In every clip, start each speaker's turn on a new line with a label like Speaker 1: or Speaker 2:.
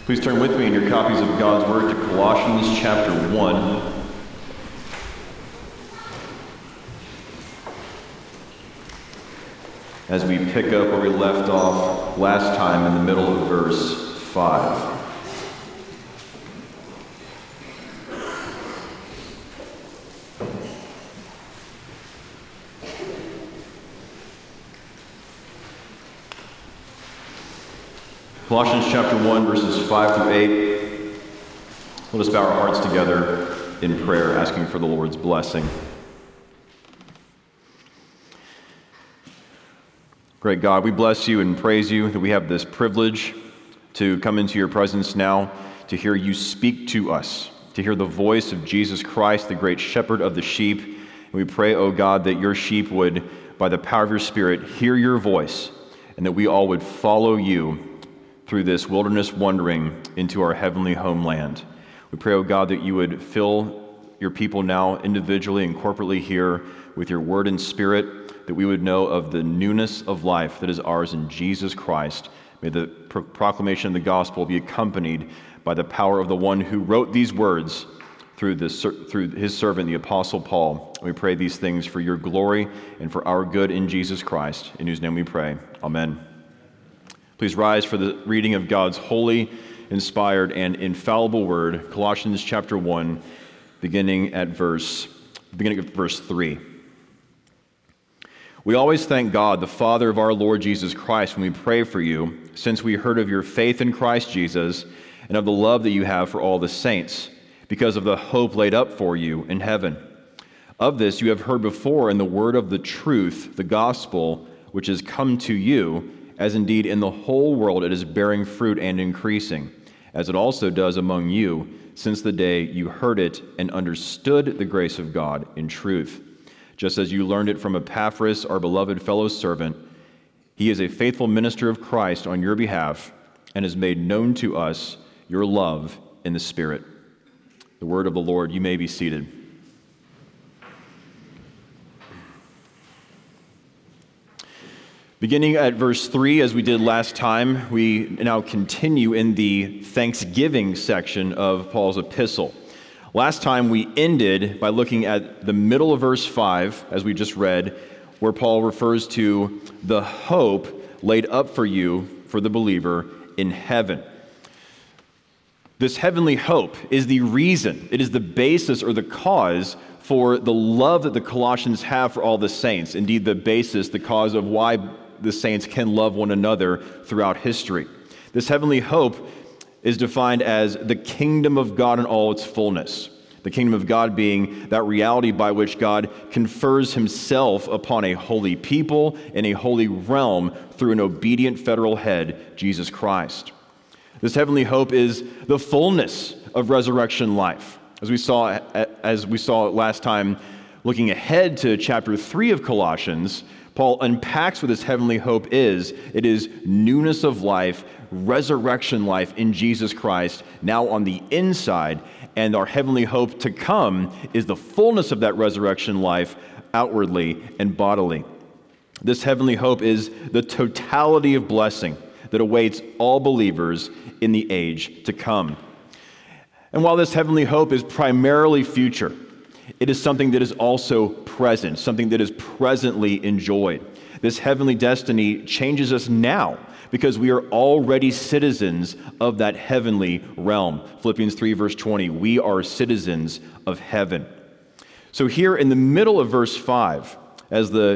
Speaker 1: Please turn with me in your copies of God's Word to Colossians chapter 1. As we pick up where we left off last time in the middle of verse 5. Colossians chapter 1, verses 5 through 8. Let us bow our hearts together in prayer, asking for the Lord's blessing. Great God, we bless you and praise you that we have this privilege to come into your presence now, to hear you speak to us, to hear the voice of Jesus Christ, the great shepherd of the sheep. And we pray, O God, that your sheep would, by the power of your Spirit, hear your voice, and that we all would follow you through this wilderness wandering into our heavenly homeland. We pray, O God, that you would fill your people now individually and corporately here with your word and spirit, that we would know of the newness of life that is ours in Jesus Christ. May the proclamation of the gospel be accompanied by the power of the one who wrote these words through his servant, the Apostle Paul. We pray these things for your glory and for our good in Jesus Christ, in whose name we pray. Amen. Please rise for the reading of God's holy, inspired, and infallible word, Colossians chapter 1, beginning at verse 3. We always thank God, the Father of our Lord Jesus Christ, when we pray for you, since we heard of your faith in Christ Jesus and of the love that you have for all the saints, because of the hope laid up for you in heaven. Of this you have heard before in the word of the truth, the gospel, which has come to you, as indeed in the whole world it is bearing fruit and increasing, as it also does among you, since the day you heard it and understood the grace of God in truth. Just as you learned it from Epaphras, our beloved fellow servant, he is a faithful minister of Christ on your behalf and has made known to us your love in the Spirit. The word of the Lord. You may be seated. Beginning at verse 3, as we did last time, we now continue in the Thanksgiving section of Paul's epistle. Last time we ended by looking at the middle of verse 5, as we just read, where Paul refers to the hope laid up for you, for the believer, in heaven. This heavenly hope is the reason, it is the basis or the cause for the love that the Colossians have for all the saints. Indeed, the basis, the cause of why the saints can love one another throughout history. This heavenly hope is defined as the kingdom of God in all its fullness. The kingdom of God being that reality by which God confers himself upon a holy people in a holy realm through an obedient federal head, Jesus Christ. This heavenly hope is the fullness of resurrection life. As we saw last time, looking ahead to chapter 3 of Colossians, Paul unpacks what this heavenly hope is. It is newness of life, resurrection life in Jesus Christ, now on the inside, and our heavenly hope to come is the fullness of that resurrection life outwardly and bodily. This heavenly hope is the totality of blessing that awaits all believers in the age to come. And while this heavenly hope is primarily future, it is something that is also present, something that is presently enjoyed. This heavenly destiny changes us now because we are already citizens of that heavenly realm. Philippians 3 verse 20, we are citizens of heaven. So here in the middle of verse 5, as your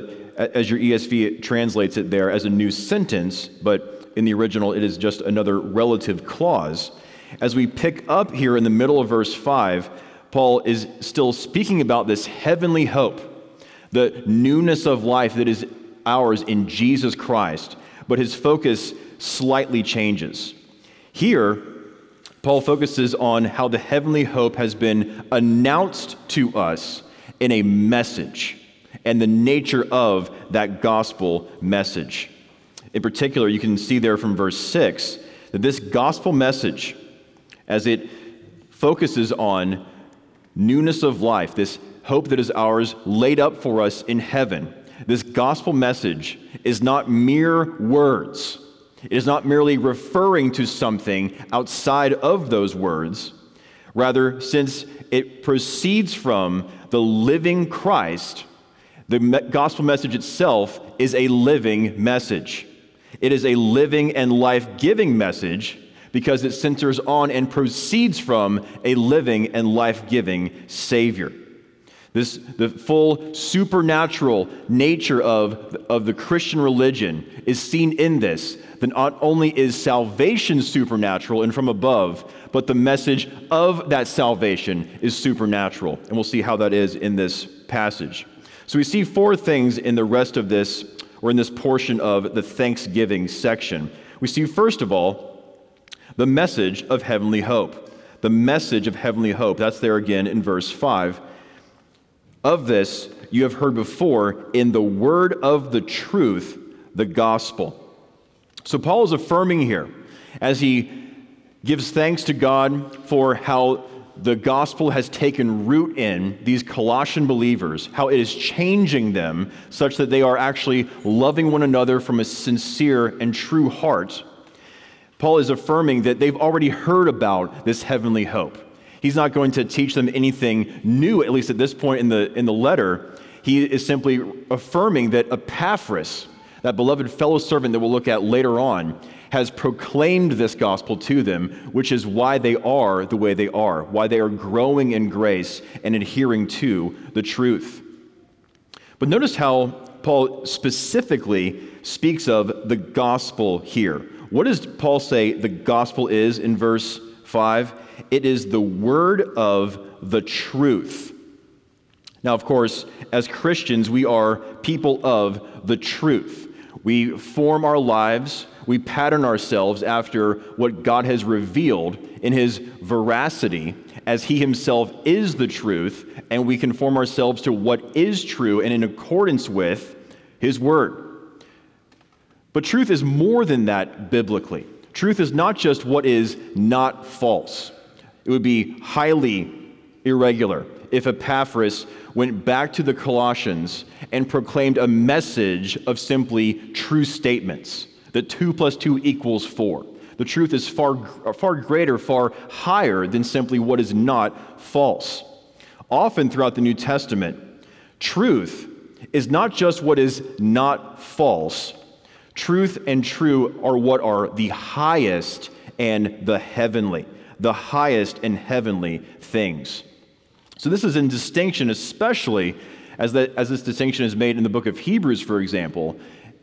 Speaker 1: ESV translates it there as a new sentence, but in the original it is just another relative clause. As we pick up here in the middle of verse 5, Paul is still speaking about this heavenly hope, the newness of life that is ours in Jesus Christ, but his focus slightly changes. Here, Paul focuses on how the heavenly hope has been announced to us in a message and the nature of that gospel message. In particular, you can see there from verse 6 that this gospel message, as it focuses on newness of life, this hope that is ours laid up for us in heaven, this gospel message is not mere words. It is not merely referring to something outside of those words. Rather, since it proceeds from the living Christ, the gospel message itself is a living message. It is a living and life-giving message because it centers on and proceeds from a living and life-giving Savior. The full supernatural nature of the Christian religion is seen in this. That not only is salvation supernatural and from above, but the message of that salvation is supernatural. And we'll see how that is in this passage. So we see four things in the rest of this, or in this portion of the Thanksgiving section. We see, first of all, the message of heavenly hope. The message of heavenly hope. That's there again in verse 5. Of this you have heard before in the word of the truth, the gospel. So Paul is affirming here, as he gives thanks to God for how the gospel has taken root in these Colossian believers, how it is changing them such that they are actually loving one another from a sincere and true heart. Paul is affirming that they've already heard about this heavenly hope. He's not going to teach them anything new, at least at this point in the letter. He is simply affirming that Epaphras, that beloved fellow servant that we'll look at later on, has proclaimed this gospel to them, which is why they are the way they are, why they are growing in grace and adhering to the truth. But notice how Paul specifically speaks of the gospel here. What does Paul say the gospel is in verse 5? It is the word of the truth. Now, of course, as Christians, we are people of the truth. We form our lives, we pattern ourselves after what God has revealed in His veracity, as He Himself is the truth, and we conform ourselves to what is true and in accordance with His Word. But truth is more than that biblically. Truth is not just what is not false. It would be highly irregular if Epaphras went back to the Colossians and proclaimed a message of simply true statements, that 2 + 2 = 4. The truth is far greater, far higher than simply what is not false. Often throughout the New Testament, truth is not just what is not false. Truth and true are what are the highest and the heavenly things. So this is in distinction, especially as this distinction is made in the book of Hebrews, for example,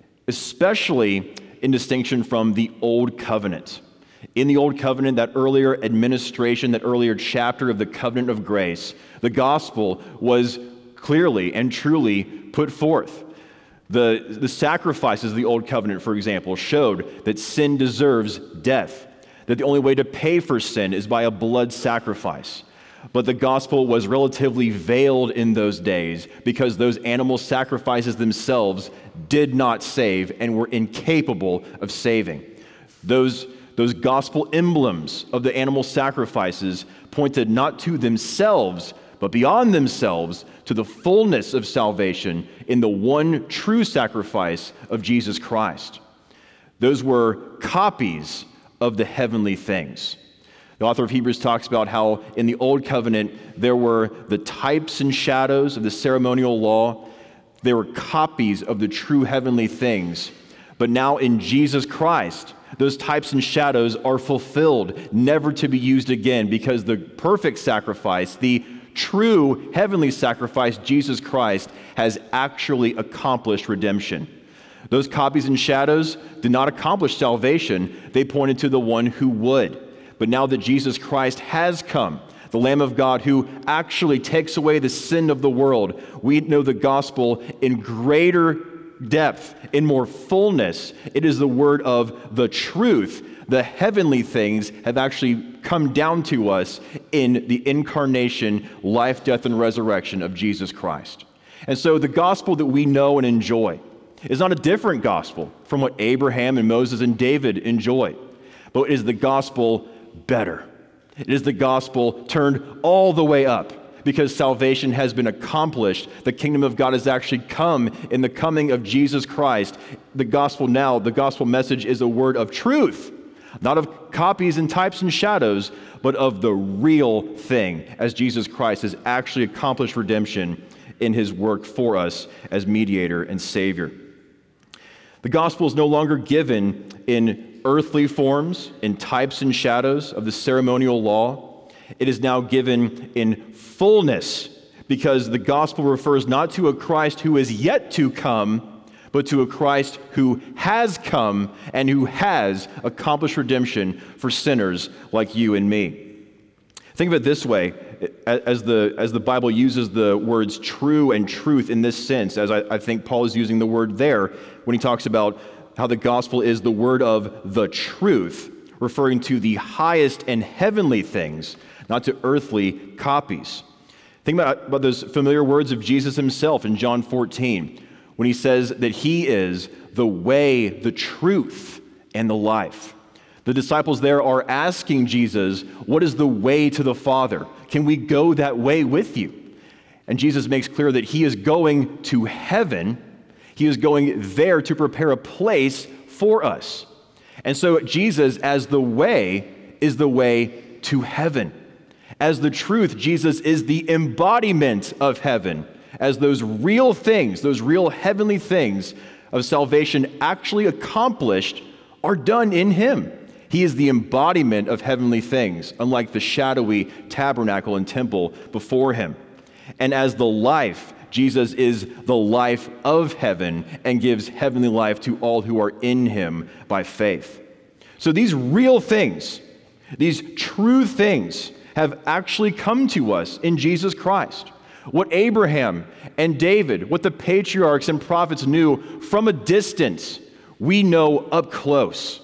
Speaker 1: especially in distinction from the Old Covenant. In the Old Covenant, that earlier administration, that earlier chapter of the covenant of grace, the gospel was clearly and truly put forth. The sacrifices of the Old Covenant, for example, showed that sin deserves death, that the only way to pay for sin is by a blood sacrifice. But the gospel was relatively veiled in those days because those animal sacrifices themselves did not save and were incapable of saving. Those gospel emblems of the animal sacrifices pointed not to themselves, but beyond themselves to the fullness of salvation in the one true sacrifice of Jesus Christ. Those were copies of the heavenly things. The author of Hebrews talks about how in the Old Covenant there were the types and shadows of the ceremonial law. They were copies of the true heavenly things. But now in Jesus Christ, those types and shadows are fulfilled, never to be used again, because the perfect sacrifice, the true heavenly sacrifice, Jesus Christ, has actually accomplished redemption. Those copies and shadows did not accomplish salvation. They pointed to the one who would. But now that Jesus Christ has come, the Lamb of God who actually takes away the sin of the world, we know the gospel in greater depth, in more fullness. It is the word of the truth. The heavenly things have actually come down to us in the incarnation, life, death, and resurrection of Jesus Christ. And so the gospel that we know and enjoy is not a different gospel from what Abraham and Moses and David enjoyed, but it is the gospel better. It is the gospel turned all the way up, because salvation has been accomplished. The kingdom of God has actually come in the coming of Jesus Christ. The gospel message is a word of truth, not of copies and types and shadows, but of the real thing, as Jesus Christ has actually accomplished redemption in his work for us as mediator and Savior. The gospel is no longer given in earthly forms, in types and shadows of the ceremonial law. It is now given in fullness, because the gospel refers not to a Christ who is yet to come, but to a Christ who has come and who has accomplished redemption for sinners like you and me. Think of it this way, as the Bible uses the words true and truth in this sense, as I think Paul is using the word there when he talks about how the gospel is the word of the truth, referring to the highest and heavenly things, not to earthly copies. Think about those familiar words of Jesus himself in John 14, when he says that he is the way, the truth, and the life. The disciples there are asking Jesus, what is the way to the Father? Can we go that way with you? And Jesus makes clear that he is going to heaven. He is going there to prepare a place for us. And so Jesus, as the way, is the way to heaven. As the truth, Jesus is the embodiment of heaven. As those real things, those real heavenly things of salvation actually accomplished are done in him. He is the embodiment of heavenly things, unlike the shadowy tabernacle and temple before him. And as the life, Jesus is the life of heaven and gives heavenly life to all who are in him by faith. So these real things, these true things, have actually come to us in Jesus Christ. What Abraham and David, what the patriarchs and prophets knew from a distance, we know up close.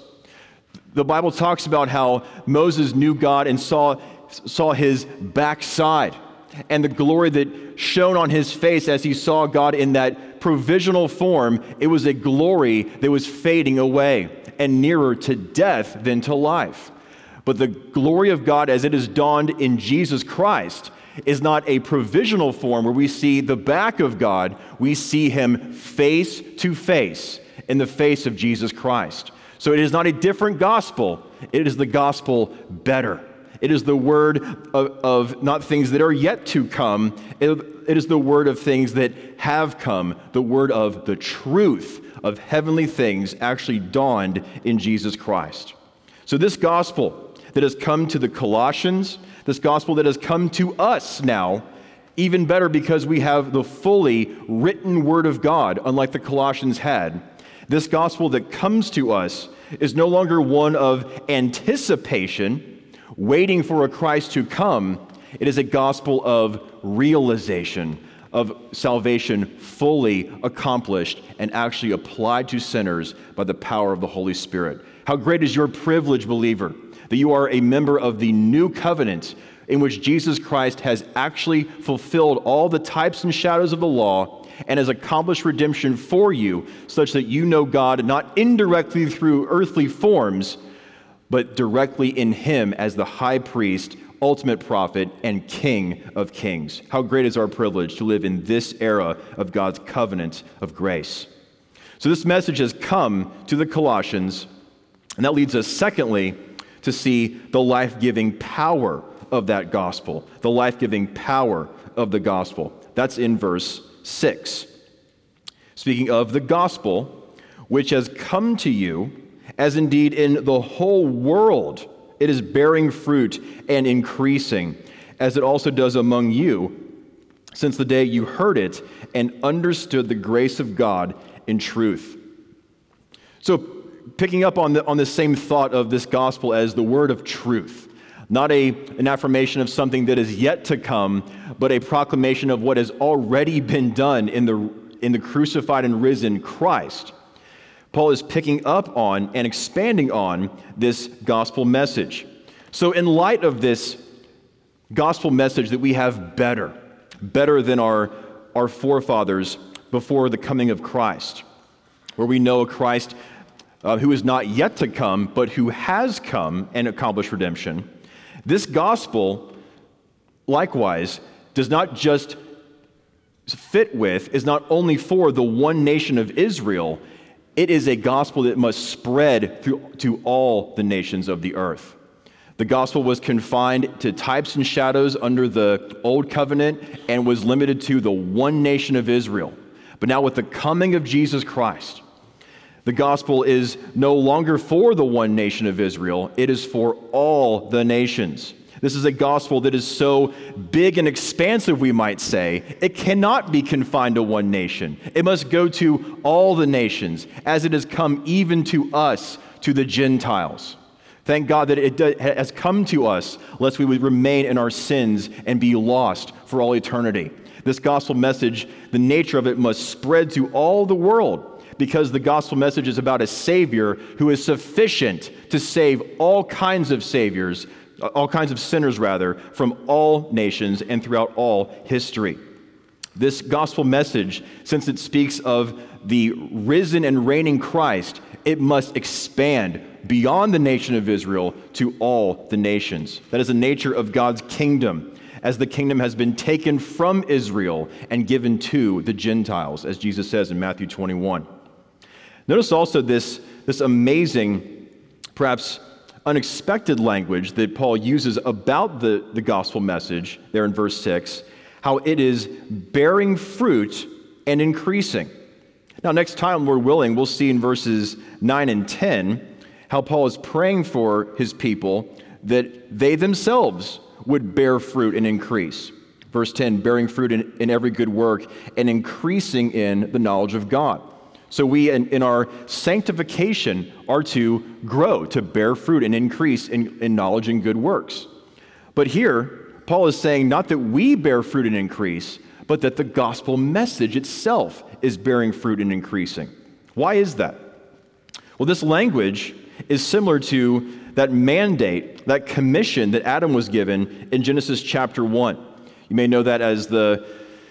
Speaker 1: The Bible talks about how Moses knew God and saw his backside and the glory that shone on his face as he saw God in that provisional form. It was a glory that was fading away and nearer to death than to life. But the glory of God as it is dawned in Jesus Christ is not a provisional form where we see the back of God. We see him face to face in the face of Jesus Christ. So it is not a different gospel. It is the gospel better. It is the word of not things that are yet to come. It is the word of things that have come, the word of the truth of heavenly things actually dawned in Jesus Christ. So this gospel that has come to the Colossians, this gospel that has come to us now, even better because we have the fully written word of God, unlike the Colossians had. This gospel that comes to us is no longer one of anticipation, waiting for a Christ to come. It is a gospel of realization, of salvation fully accomplished and actually applied to sinners by the power of the Holy Spirit. How great is your privilege, believer, that you are a member of the new covenant in which Jesus Christ has actually fulfilled all the types and shadows of the law and has accomplished redemption for you, such that you know God not indirectly through earthly forms, but directly in him as the high priest, ultimate prophet, and King of kings. How great is our privilege to live in this era of God's covenant of grace. So this message has come to the Colossians, and that leads us, secondly, to see the life-giving power of that gospel, the life-giving power of the gospel. That's in verse 6. Speaking of the gospel, which has come to you, as indeed in the whole world it is bearing fruit and increasing, as it also does among you, since the day you heard it and understood the grace of God in truth. So, picking up on the same thought of this gospel as the word of truth, not an affirmation of something that is yet to come, but a proclamation of what has already been done in the crucified and risen Christ. Paul is picking up on and expanding on this gospel message. So in light of this gospel message that we have better than our forefathers before the coming of Christ, where we know a Christ who is not yet to come, but who has come and accomplished redemption, this gospel, likewise, does not just fit with, is not only for the one nation of Israel, it is a gospel that must spread to all the nations of the earth. The gospel was confined to types and shadows under the Old Covenant and was limited to the one nation of Israel. But now with the coming of Jesus Christ, the gospel is no longer for the one nation of Israel, it is for all the nations. This is a gospel that is so big and expansive, we might say, it cannot be confined to one nation. It must go to all the nations, as it has come even to us, to the Gentiles. Thank God that it has come to us, lest we would remain in our sins and be lost for all eternity. This gospel message, the nature of it must spread to all the world, because the gospel message is about a Savior who is sufficient to save all kinds of sinners, from all nations and throughout all history. This gospel message, since it speaks of the risen and reigning Christ, it must expand beyond the nation of Israel to all the nations. That is the nature of God's kingdom, as the kingdom has been taken from Israel and given to the Gentiles, as Jesus says in Matthew 21. Notice also this amazing, perhaps unexpected language that Paul uses about the gospel message there in verse 6, how it is bearing fruit and increasing. Now, next time, Lord willing, we'll see in verses 9 and 10 how Paul is praying for his people that they themselves would bear fruit and increase. Verse 10, bearing fruit in every good work and increasing in the knowledge of God. So we, in our sanctification, are to grow, to bear fruit and increase in knowledge and good works. But here, Paul is saying not that we bear fruit and increase, but that the gospel message itself is bearing fruit and increasing. Why is that? Well, this language is similar to that mandate, that commission that Adam was given in Genesis chapter 1. You may know that as the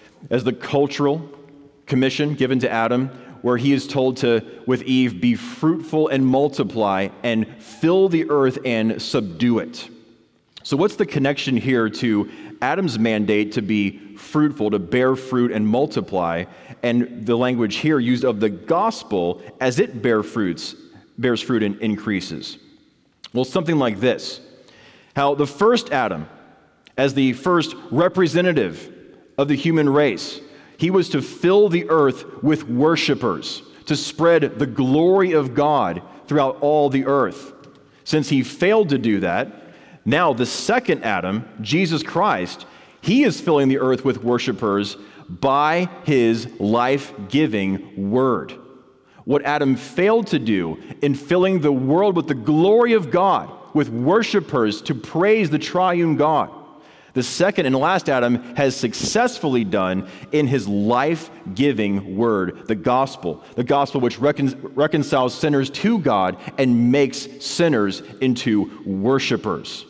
Speaker 1: cultural commission given to Adam, where he is told to, with Eve, be fruitful and multiply and fill the earth and subdue it. So what's the connection here to Adam's mandate to be fruitful, to bear fruit and multiply, and the language here used of the gospel as it bears fruit and increases? Well, something like this. How the first Adam, as the first representative of the human race, he was to fill the earth with worshipers, to spread the glory of God throughout all the earth. Since he failed to do that, now the second Adam, Jesus Christ, he is filling the earth with worshipers by his life-giving word. What Adam failed to do in filling the world with the glory of God, with worshipers to praise the triune God, the second and last Adam has successfully done in his life-giving word, the gospel which reconciles sinners to God and makes sinners into worshipers.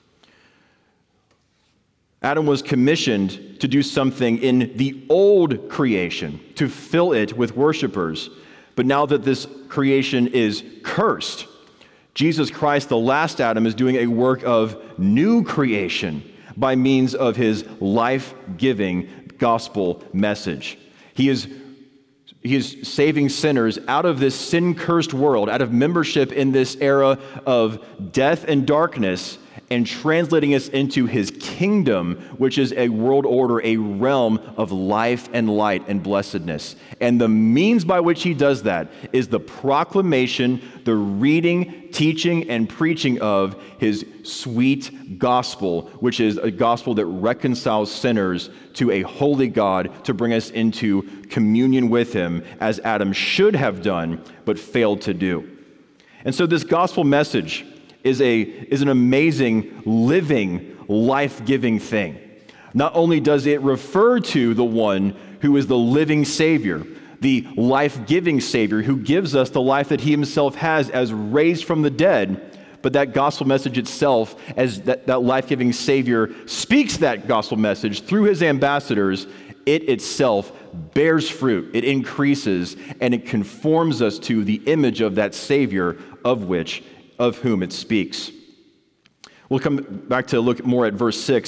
Speaker 1: Adam was commissioned to do something in the old creation, to fill it with worshipers. But now that this creation is cursed, Jesus Christ, the last Adam, is doing a work of new creation by means of his life-giving gospel message. He is saving sinners out of this sin-cursed world, out of membership in this era of death and darkness, and translating us into his kingdom, which is a world order, a realm of life and light and blessedness. And the means by which he does that is the proclamation, the reading, teaching, and preaching of his sweet gospel, which is a gospel that reconciles sinners to a holy God to bring us into communion with him, as Adam should have done, but failed to do. And so this gospel message is an amazing, living, life-giving thing. Not only does it refer to the one who is the living Savior, the life-giving Savior who gives us the life that he himself has as raised from the dead, but that gospel message itself, as that life-giving Savior speaks that gospel message through his ambassadors, it itself bears fruit, it increases, and it conforms us to the image of that Savior of whom it speaks. We'll come back to look more at verse 6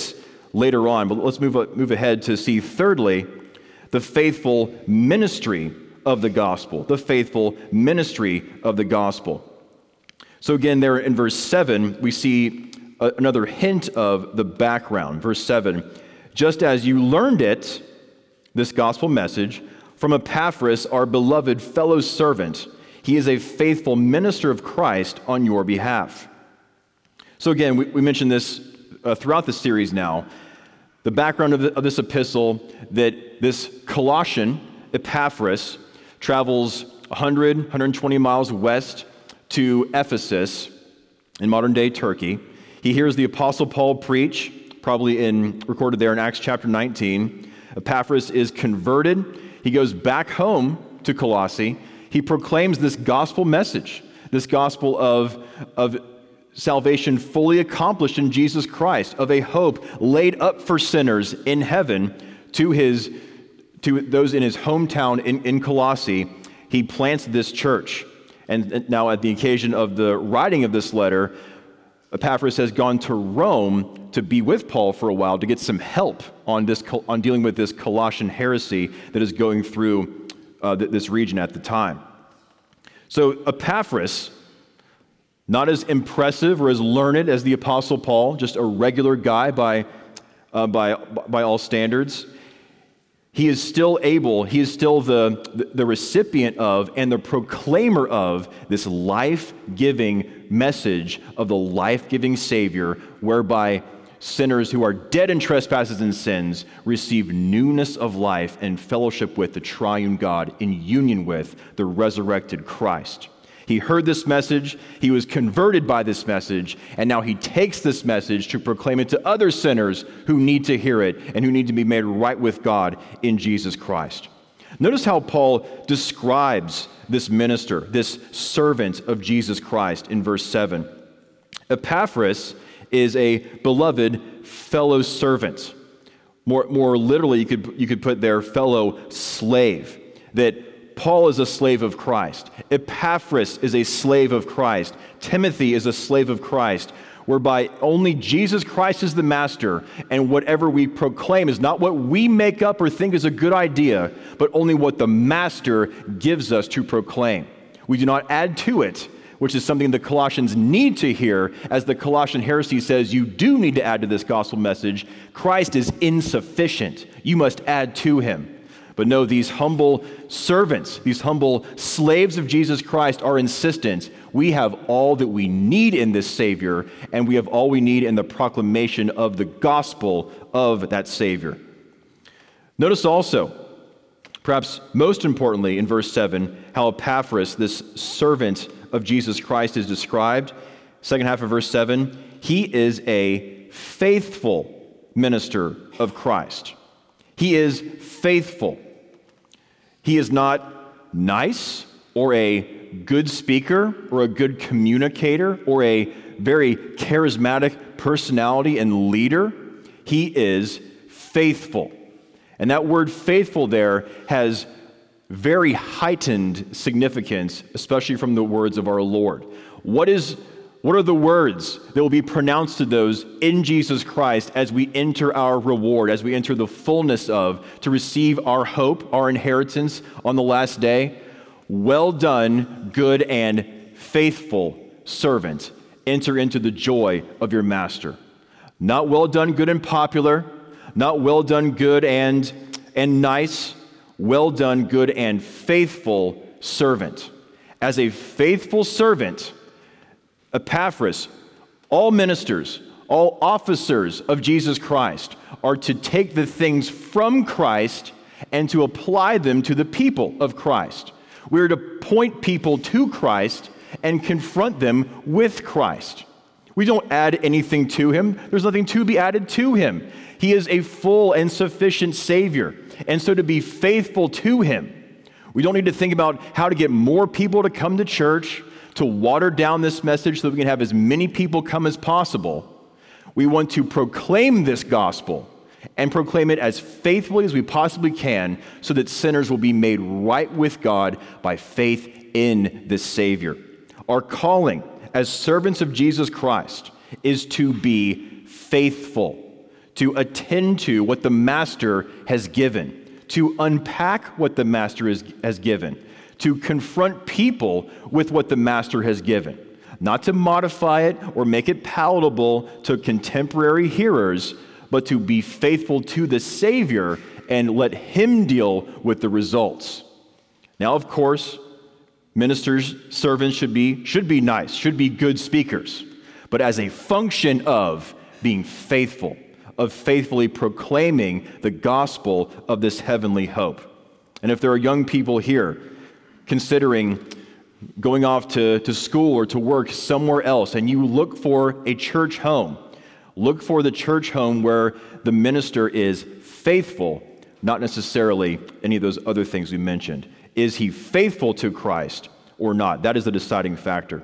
Speaker 1: later on. But let's move ahead to see, thirdly, the faithful ministry of the gospel. The faithful ministry of the gospel. So again, there in verse 7, we see another hint of the background. Verse 7, just as you learned it, this gospel message, from Epaphras, our beloved fellow servant, he is a faithful minister of Christ on your behalf. So again, we mentioned this throughout the series now. The background of this epistle, that this Colossian, Epaphras, travels 120 miles west to Ephesus in modern-day Turkey. He hears the Apostle Paul preach, probably recorded there in Acts chapter 19. Epaphras is converted. He goes back home to Colossae. He proclaims this gospel message, this gospel of salvation fully accomplished in Jesus Christ, of a hope laid up for sinners in heaven to those in his hometown in Colossae. He plants this church. And now at the occasion of the writing of this letter, Epaphras has gone to Rome to be with Paul for a while to get some help on dealing with this Colossian heresy that is going through this region at the time. So Epaphras, not as impressive or as learned as the Apostle Paul, just a regular guy by all standards, he is still the recipient of and the proclaimer of this life-giving message of the life-giving Savior, whereby sinners who are dead in trespasses and sins receive newness of life and fellowship with the triune God in union with the resurrected Christ. He heard this message, he was converted by this message, and now he takes this message to proclaim it to other sinners who need to hear it and who need to be made right with God in Jesus Christ. Notice how Paul describes this minister, this servant of Jesus Christ in verse 7. Epaphras is a beloved fellow servant. More literally, you could put there fellow slave, that Paul is a slave of Christ. Epaphras is a slave of Christ. Timothy is a slave of Christ, whereby only Jesus Christ is the master, and whatever we proclaim is not what we make up or think is a good idea, but only what the master gives us to proclaim. We do not add to it, which is something the Colossians need to hear, as the Colossian heresy says you do need to add to this gospel message. Christ is insufficient. You must add to him. But no, these humble servants, these humble slaves of Jesus Christ are insistent. We have all that we need in this Savior, and we have all we need in the proclamation of the gospel of that Savior. Notice also, perhaps most importantly in verse 7, how Epaphras, this servant of Jesus Christ, is described. Second half of verse 7, he is a faithful minister of Christ. He is faithful. He is not nice or a good speaker or a good communicator or a very charismatic personality and leader. He is faithful. And that word faithful there has very heightened significance, especially from the words of our Lord. What are the words that will be pronounced to those in Jesus Christ as we enter our reward, as we enter the fullness to receive our hope, our inheritance on the last day? Well done, good and faithful servant. Enter into the joy of your master. Not well done, good and popular. Not well done, good and nice. Well done, good and faithful servant. As a faithful servant, Epaphras, all ministers, all officers of Jesus Christ are to take the things from Christ and to apply them to the people of Christ. We are to point people to Christ and confront them with Christ. We don't add anything to him. There's nothing to be added to him. He is a full and sufficient Savior. And so to be faithful to him, we don't need to think about how to get more people to come to church, to water down this message so that we can have as many people come as possible. We want to proclaim this gospel and proclaim it as faithfully as we possibly can so that sinners will be made right with God by faith in this Savior. Our calling as servants of Jesus Christ is to be faithful, to attend to what the master has given, to unpack what the master has given, to confront people with what the master has given, not to modify it or make it palatable to contemporary hearers, but to be faithful to the Savior and let him deal with the results. Now, of course, ministers, servants should be nice, should be good speakers, but as a function of being faithful, of faithfully proclaiming the gospel of this heavenly hope. And if there are young people here considering going off to school or to work somewhere else, and you look for a church home, look for the church home where the minister is faithful, not necessarily any of those other things we mentioned. Is he faithful to Christ or not? That is the deciding factor.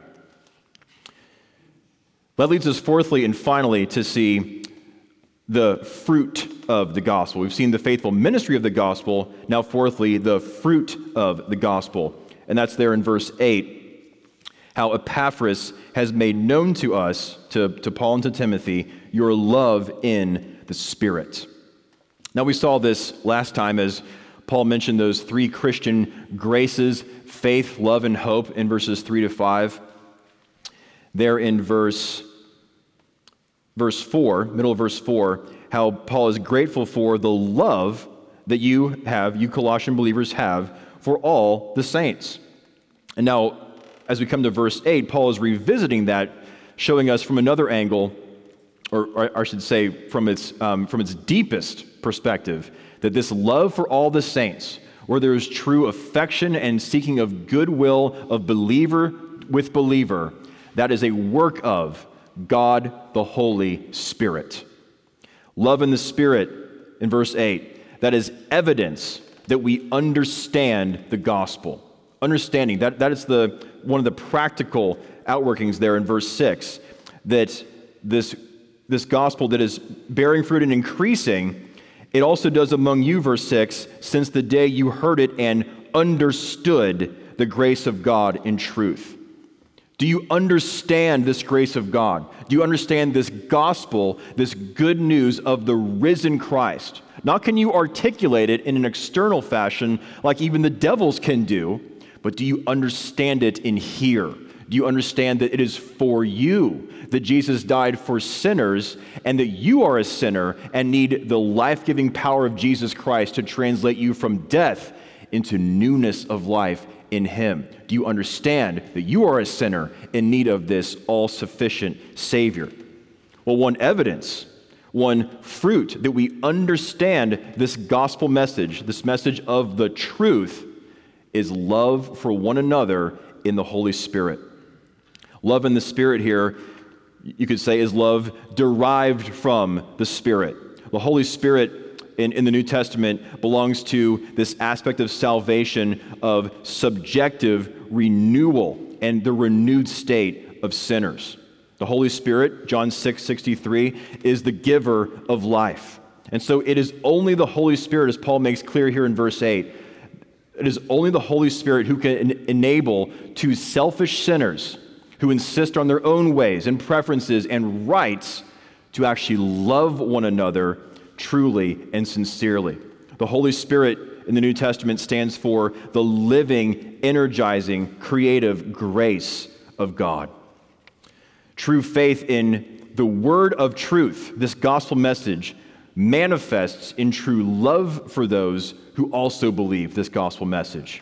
Speaker 1: That leads us fourthly and finally to see the fruit of the gospel. We've seen the faithful ministry of the gospel. Now, fourthly, the fruit of the gospel. And that's there in verse 8, how Epaphras has made known to us, to Paul and to Timothy, your love in the Spirit. Now, we saw this last time as Paul mentioned those three Christian graces, faith, love, and hope in verses 3 to 5. There in verse 4, middle of verse 4, how Paul is grateful for the love that you Colossian believers have for all the saints. And now, as we come to verse 8, Paul is revisiting that, showing us from another angle, or I should say from its deepest perspective, that this love for all the saints, where there is true affection and seeking of goodwill of believer with believer, that is a work of God the Holy Spirit. Love in the Spirit, in verse 8, that is evidence that we understand the gospel. Understanding, that is one of the practical outworkings there in verse 6, that this gospel that is bearing fruit and increasing, it also does among you, verse 6, since the day you heard it and understood the grace of God in truth. Do you understand this grace of God? Do you understand this gospel, this good news of the risen Christ? Not can you articulate it in an external fashion like even the devils can do, but do you understand it in here? Do you understand that it is for you that Jesus died for sinners and that you are a sinner and need the life-giving power of Jesus Christ to translate you from death into newness of life in Him? Do you understand that you are a sinner in need of this all-sufficient Savior? Well, one evidence, one fruit that we understand this gospel message, this message of the truth, is love for one another in the Holy Spirit. Love in the Spirit here, you could say, is love derived from the Spirit. The Holy Spirit in the New Testament belongs to this aspect of salvation of subjective renewal and the renewed state of sinners. The Holy Spirit, John 6:63, is the giver of life. And so it is only the Holy Spirit, as Paul makes clear here in verse 8, it is only the Holy Spirit who can enable two selfish sinners who insist on their own ways and preferences and rights to actually love one another truly and sincerely. The Holy Spirit in the New Testament stands for the living, energizing, creative grace of God. True faith in the word of truth, this gospel message, manifests in true love for those who also believe this gospel message.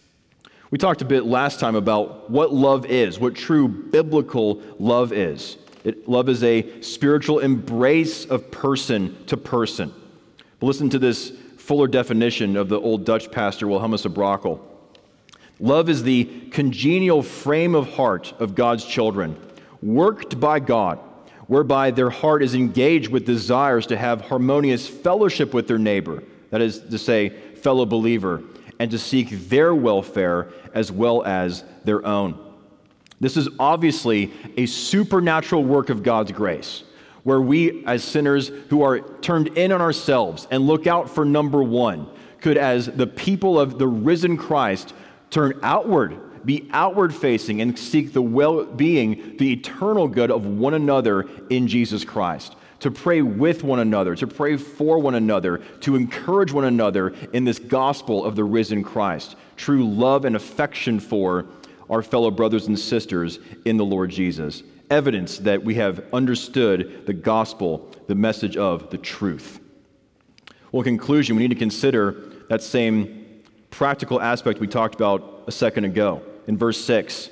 Speaker 1: We talked a bit last time about what love is, what true biblical love is. Love is a spiritual embrace of person to person. But listen to this fuller definition of the old Dutch pastor Wilhelmus of Brakel. Love is the congenial frame of heart of God's children, worked by God, whereby their heart is engaged with desires to have harmonious fellowship with their neighbor, that is to say, fellow believer, and to seek their welfare as well as their own. This is obviously a supernatural work of God's grace, where we as sinners who are turned in on ourselves and look out for number one, could as the people of the risen Christ turn outward, be outward facing and seek the well-being, the eternal good of one another in Jesus Christ. to pray with one another, to pray for one another, to encourage one another in this gospel of the risen Christ. True love and affection for our fellow brothers and sisters in the Lord Jesus. Evidence that we have understood the gospel, the message of the truth. Well, in conclusion, we need to consider that same practical aspect we talked about a second ago. In verse 6,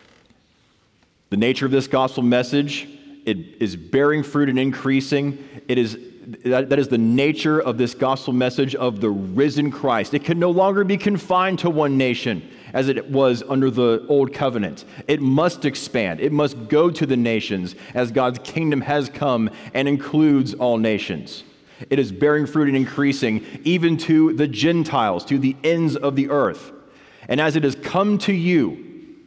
Speaker 1: the nature of this gospel message, it is bearing fruit and increasing. That is the nature of this gospel message of the risen Christ. It can no longer be confined to one nation as it was under the old covenant. It must expand. It must go to the nations as God's kingdom has come and includes all nations. It is bearing fruit and increasing even to the Gentiles, to the ends of the earth. And as it has come to you,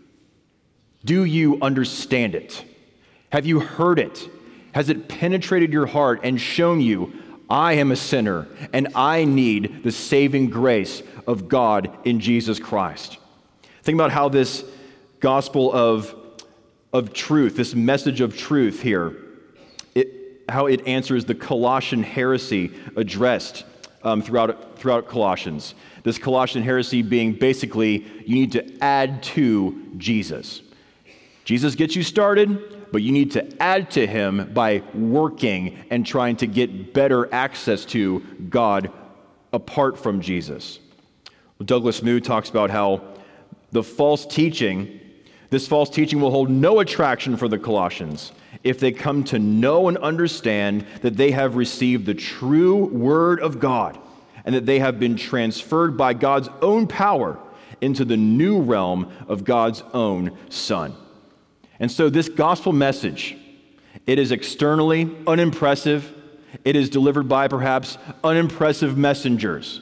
Speaker 1: do you understand it? Have you heard it? Has it penetrated your heart and shown you, I am a sinner and I need the saving grace of God in Jesus Christ? Think about how this gospel of truth, this message of truth here, how it answers the Colossian heresy addressed throughout Colossians. This Colossian heresy being basically, you need to add to Jesus. Jesus gets you started, but you need to add to him by working and trying to get better access to God apart from Jesus. Douglas Moo talks about how this false teaching will hold no attraction for the Colossians if they come to know and understand that they have received the true Word of God and that they have been transferred by God's own power into the new realm of God's own Son. And so this gospel message, it is externally unimpressive. It is delivered by perhaps unimpressive messengers.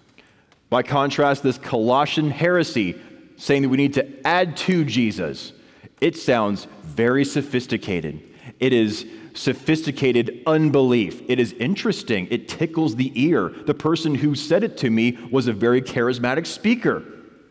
Speaker 1: By contrast, this Colossian heresy, saying that we need to add to Jesus, it sounds very sophisticated. It is sophisticated unbelief. It is interesting. It tickles the ear. The person who said it to me was a very charismatic speaker.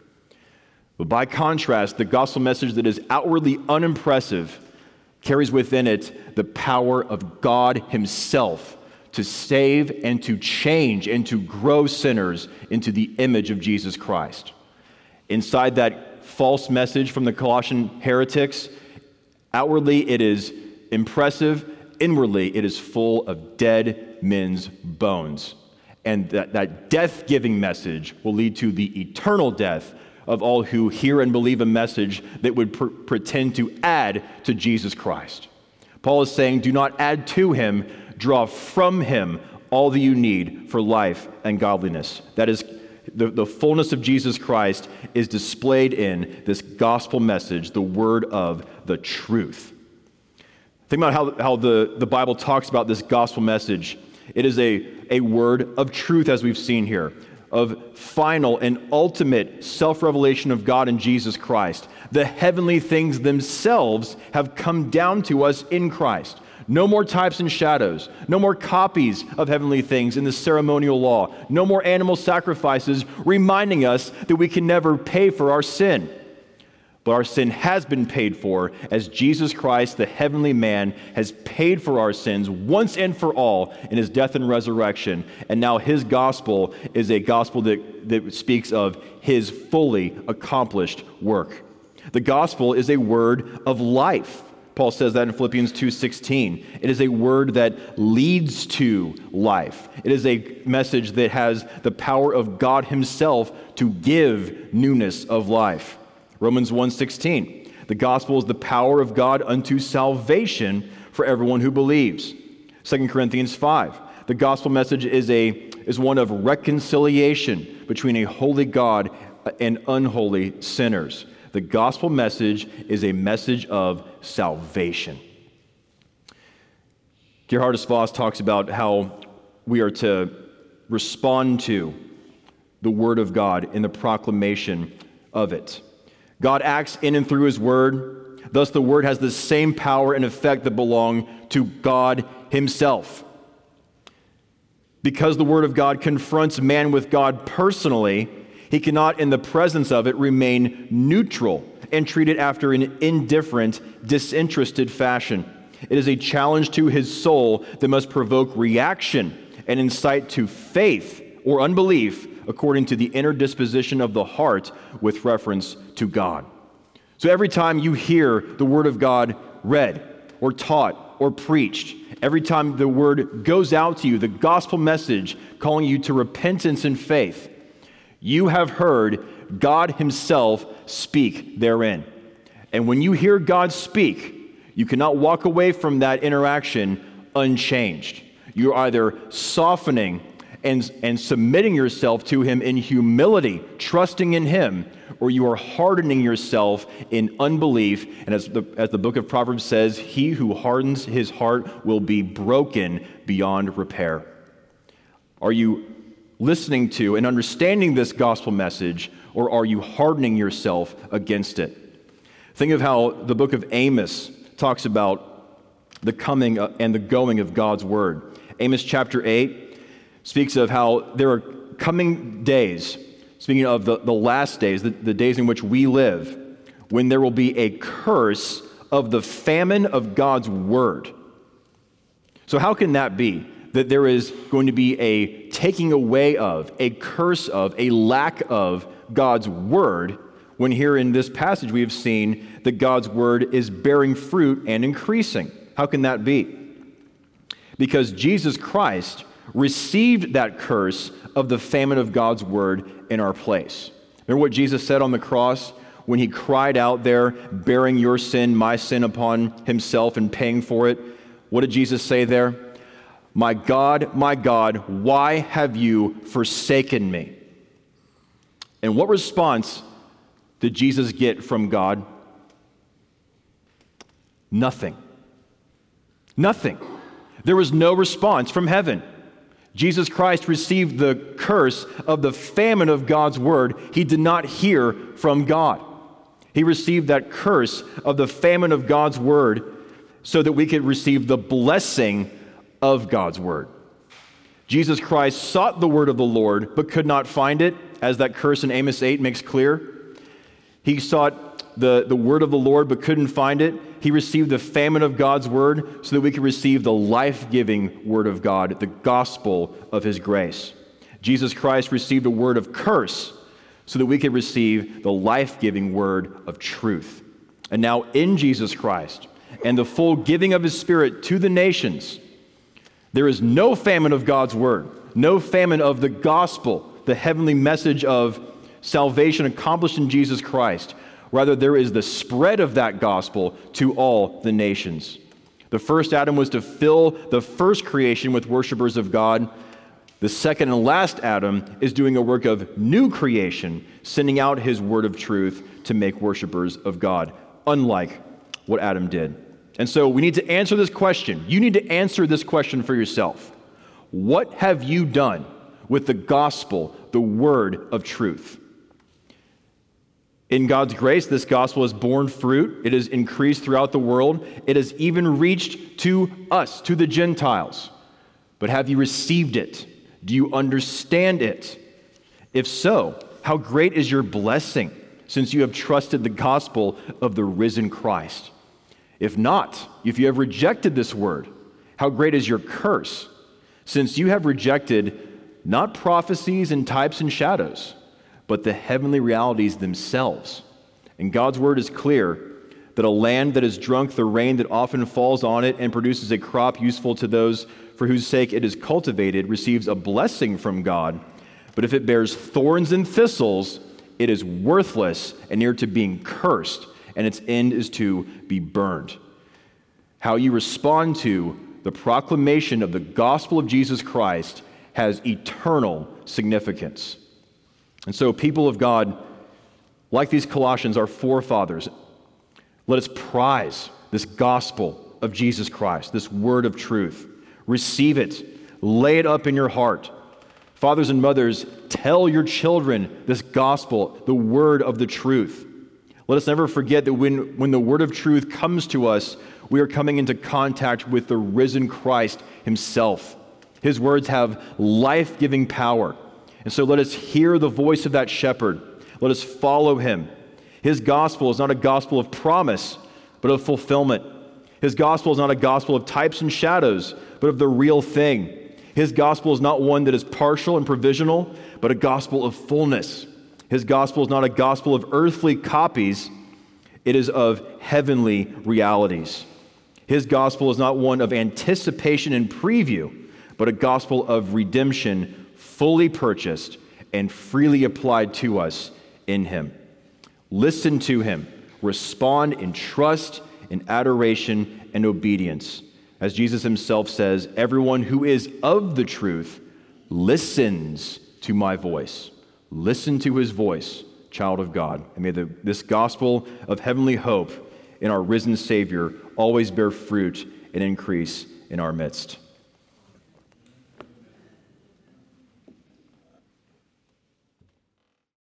Speaker 1: But by contrast, the gospel message that is outwardly unimpressive carries within it the power of God himself to save and to change and to grow sinners into the image of Jesus Christ. Inside that false message from the Colossian heretics, outwardly it is impressive, inwardly it is full of dead men's bones. And that death-giving message will lead to the eternal death of all who hear and believe a message that would pretend to add to Jesus Christ. Paul is saying, do not add to him, draw from him all that you need for life and godliness. That is, the fullness of Jesus Christ is displayed in this gospel message, the word of the truth. Think about how the Bible talks about this gospel message. It is a word of truth, as we've seen here, of final and ultimate self-revelation of God in Jesus Christ. The heavenly things themselves have come down to us in Christ. No more types and shadows. No more copies of heavenly things in the ceremonial law. No more animal sacrifices reminding us that we can never pay for our sin. But our sin has been paid for as Jesus Christ, the heavenly man, has paid for our sins once and for all in his death and resurrection. And now his gospel is a gospel that speaks of his fully accomplished work. The gospel is a word of life. Paul says that in Philippians 2:16. It is a word that leads to life. It is a message that has the power of God himself to give newness of life. Romans 1:16, the gospel is the power of God unto salvation for everyone who believes. 2 Corinthians 5, the gospel message is one of reconciliation between a holy God and unholy sinners. The gospel message is a message of salvation. Gerhardus Voss talks about how we are to respond to the word of God in the proclamation of it. God acts in and through his word. Thus, the word has the same power and effect that belong to God himself. Because the word of God confronts man with God personally, he cannot, in the presence of it, remain neutral and treat it after an indifferent, disinterested fashion. It is a challenge to his soul that must provoke reaction and incite to faith or unbelief according to the inner disposition of the heart with reference to God. So every time you hear the Word of God read or taught or preached, every time the Word goes out to you, the gospel message calling you to repentance and faith, you have heard God himself speak therein. And when you hear God speak, you cannot walk away from that interaction unchanged. You're either softening and submitting yourself to him in humility, trusting in him, or you are hardening yourself in unbelief. And as the book of Proverbs says, he who hardens his heart will be broken beyond repair. Are you listening to and understanding this gospel message, or are you hardening yourself against it? Think of how the book of Amos talks about the coming and the going of God's word. Amos chapter 8 speaks of how there are coming days, speaking of the last days, the days in which we live, when there will be a curse of the famine of God's word. So how can that be? That there is going to be a taking away of, a curse of, a lack of God's word, when here in this passage we have seen that God's word is bearing fruit and increasing. How can that be? Because Jesus Christ received that curse of the famine of God's word in our place. Remember what Jesus said on the cross when he cried out there, bearing your sin, my sin upon himself and paying for it? What did Jesus say there? My God, why have you forsaken me? And what response did Jesus get from God? Nothing. Nothing. There was no response from heaven. Jesus Christ received the curse of the famine of God's word. He did not hear from God. He received that curse of the famine of God's word so that we could receive the blessing of God's word. Jesus Christ sought the word of the Lord but could not find it, as that curse in Amos 8 makes clear. He sought the word of the Lord but couldn't find it. He received the famine of God's word so that we could receive the life-giving word of God, the gospel of his grace. Jesus Christ received a word of curse so that we could receive the life-giving word of truth. And now in Jesus Christ and the full giving of his Spirit to the nations, there is no famine of God's word, no famine of the gospel, the heavenly message of salvation accomplished in Jesus Christ. Rather, there is the spread of that gospel to all the nations. The first Adam was to fill the first creation with worshipers of God. The second and last Adam is doing a work of new creation, sending out his word of truth to make worshipers of God, unlike what Adam did. And so we need to answer this question. You need to answer this question for yourself. What have you done with the gospel, the word of truth? In God's grace, this gospel has borne fruit. It has increased throughout the world. It has even reached to us, to the Gentiles. But have you received it? Do you understand it? If so, how great is your blessing, since you have trusted the gospel of the risen Christ? If not, if you have rejected this word, how great is your curse, since you have rejected not prophecies and types and shadows, but the heavenly realities themselves. And God's word is clear that a land that has drunk the rain that often falls on it and produces a crop useful to those for whose sake it is cultivated receives a blessing from God. But if it bears thorns and thistles, it is worthless and near to being cursed, and its end is to be burned. How you respond to the proclamation of the gospel of Jesus Christ has eternal significance. And so, people of God, like these Colossians, our forefathers, let us prize this gospel of Jesus Christ, this word of truth. Receive it. Lay it up in your heart. Fathers and mothers, tell your children this gospel, the word of the truth. Let us never forget that when the word of truth comes to us, we are coming into contact with the risen Christ himself. His words have life-giving power. And so let us hear the voice of that shepherd. Let us follow him. His gospel is not a gospel of promise, but of fulfillment. His gospel is not a gospel of types and shadows, but of the real thing. His gospel is not one that is partial and provisional, but a gospel of fullness. His gospel is not a gospel of earthly copies, it is of heavenly realities. His gospel is not one of anticipation and preview, but a gospel of redemption fully purchased and freely applied to us in Him. Listen to Him. Respond in trust, in adoration, and obedience. As Jesus Himself says, everyone who is of the truth listens to my voice. Listen to His voice, child of God. And may this gospel of heavenly hope in our risen Savior always bear fruit and increase in our midst.